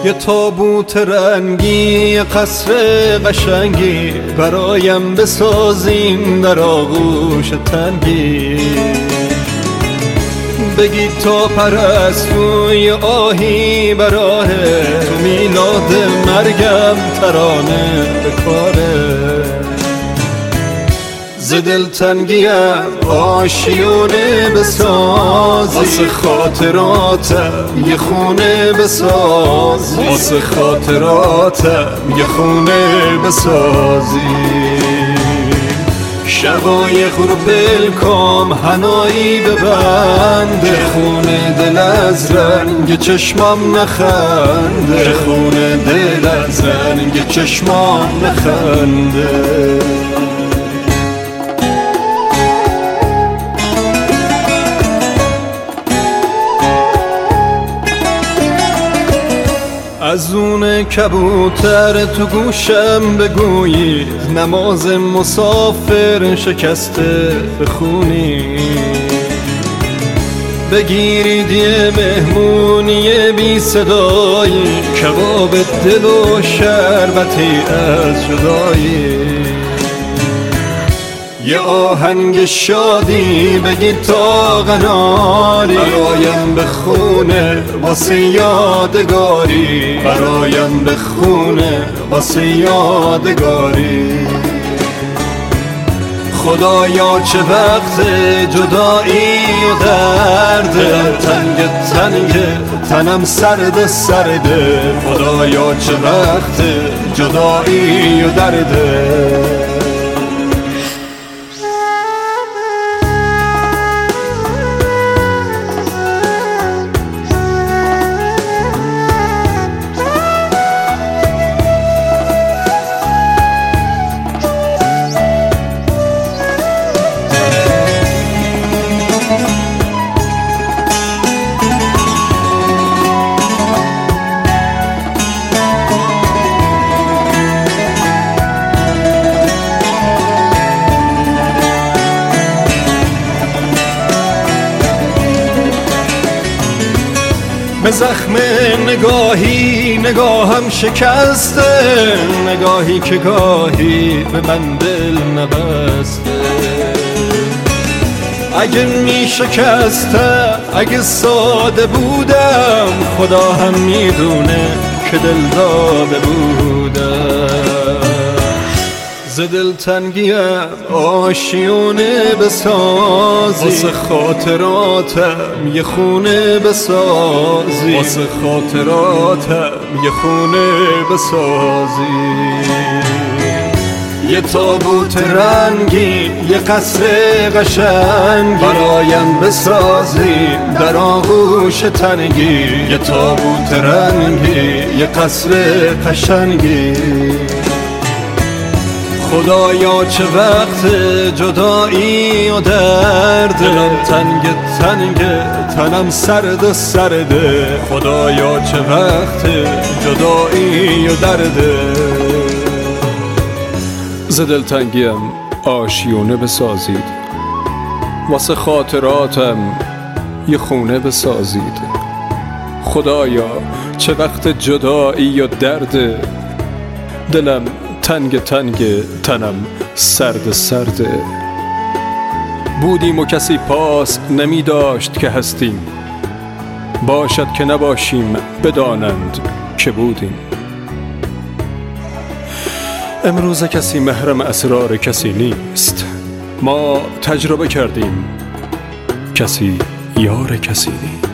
یه تابوت رنگی، یه قصر قشنگی برایم بسازین در آغوش تنگی. بگید تا پرستوی آهی براهه، تو میلاد مرگم ترانه بکاره. ز دلتنگیم آشیونه بسازی، واسه خاطراتم یه خونه بسازی، واسه خاطراتم یه خونه بسازی. شقایق رو بلکام حنایی ببنده، خونه دل از رنگ چشمام نخنده، خونه دل از رنگ چشمام نخنده. از اون کبوتر تو گوشم بگویید، نماز مسافر شکسته بخونی. بگیرید یه مهمونی بی صدایی، کباب دل و شربتی از جدایی. یه آهنگ شادی بگید تا قناری، برایم بخونه واسه یادگاری، برایم بخونه واسه یادگاری. خدایا چه وقت جدایی و درده، تنگ تنگ تنم سرد سرده. خدایا چه وقت جدایی و درده. به زخم نگاهی نگاهم شکسته، نگاهی که گاهی به من دل نبسته. اگه می شکستم، اگه ساده بودم، خدا هم میدونه که دل داده بودم. ز دلتنگیم آشیونه بسازی، واسه خاطراتم یه خونه بسازی، واسه خاطراتم یه خونه بسازی. یه تابوت رنگی، یه قصر قشنگی برایم بسازی در آغوش تنگی. یه تابوت رنگی، یه قصر قشنگی. خدایا چه وقت جدایی و درد، دلم تنگ تنگ تنم سرد سرده. خدایا چه وقت جدایی و درده. ز دلتنگیم آشیونه بسازید، واسه خاطراتم یه خونه بسازید. خدایا چه وقت جدایی و درده، دلم تنگ تنگ تنم سرد سرده. بودیم و کسی پاس نمی داشت که هستیم، باشد که نباشیم بدانند که بودیم. امروز کسی محرم اسرار کسی نیست، ما تجربه کردیم کسی یار کسی نیست.